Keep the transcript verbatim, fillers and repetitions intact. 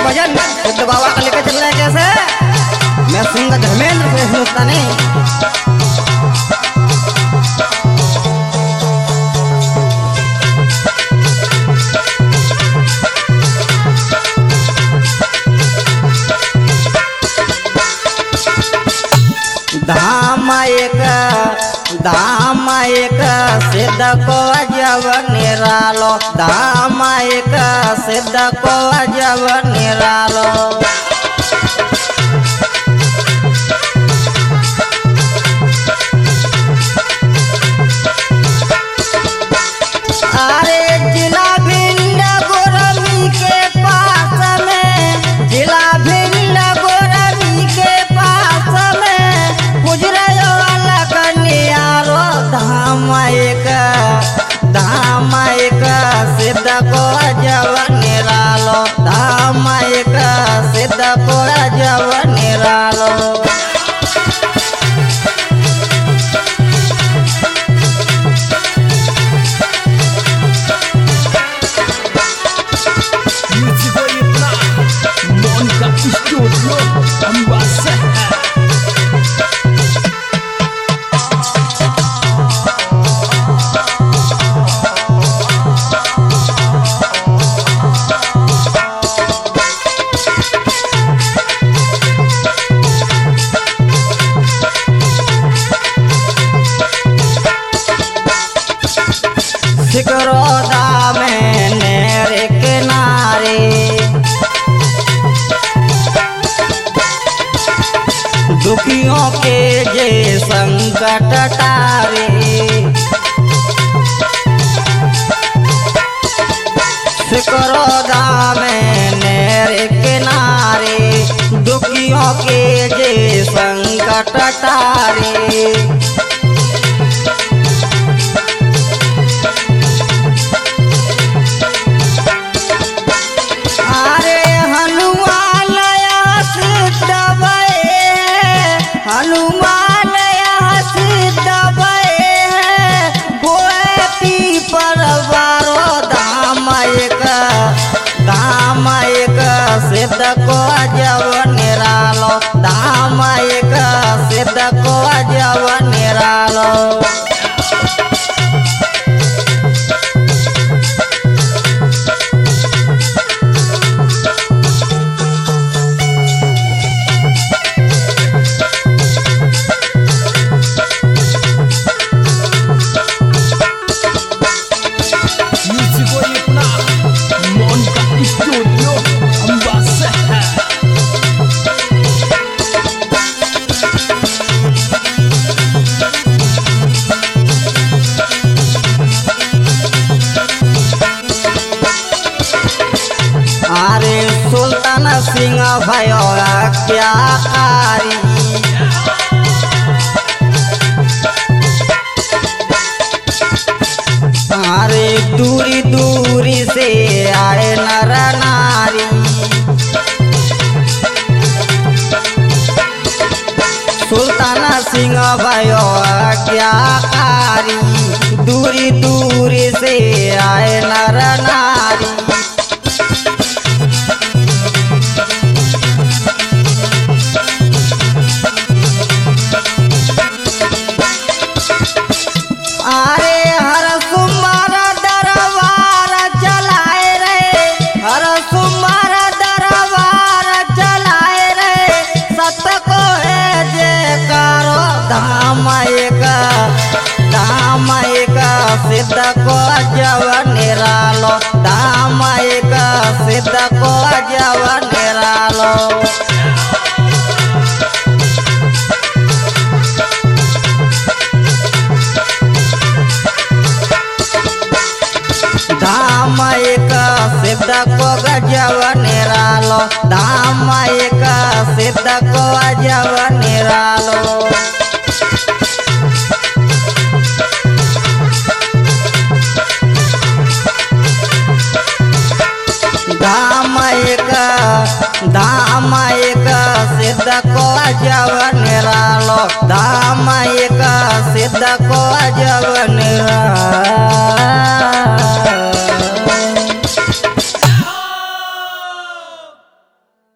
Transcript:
भजन बुद्ध बाबा का लेकर चल रहे हैं कैसे। मैं सिंगर धर्मेंद्र से हिंदुस्तानी। धाम एक धाम एक सिद्ध को जब निरालो, धाम एक सिद्ध को जब निरालो। अरे जिला भिंड गोरमी के पास में, जिला भिंड गोरमी के पास में गुजरायो वाला कन्यारो। धाम एक धाम एक सिद्ध को जब निरालो, धाम एक सिद्ध को जब निरालो। सिकरोदा में नेर किनारे, दुखियों के जे संकट टारे। सिकरोदा में नेर किनारे, दुखियों के जे संकट टारे। हनुमान सिद्ध गोपी परवारो। धाम एक धाम एक सिद्ध को जब निरालो, धाम एक सिद्ध को जब निरालो। अरे सुल्तान सिंह भयो क्या कारी, अरे दूरी दूरी से आए नर नारी। सुल्तान सिंह भयो क्या कारी, दूरी दूरी से आए नर नारी। अरे हर सुमर दरबार चलाए रे, हर सुमर दरबार चलाए रे, सत को है जयकारो। धाम एक धाम एक सिद्ध को जब निरालो, धाम एक सिद्ध को जब निरालो। धाम एक सिद्ध को जब निरालो, धाम एक सिद्ध को जब निरालो। धाम एक धाम एक सिद्ध को जब निरालो, धाम एक सिद्ध को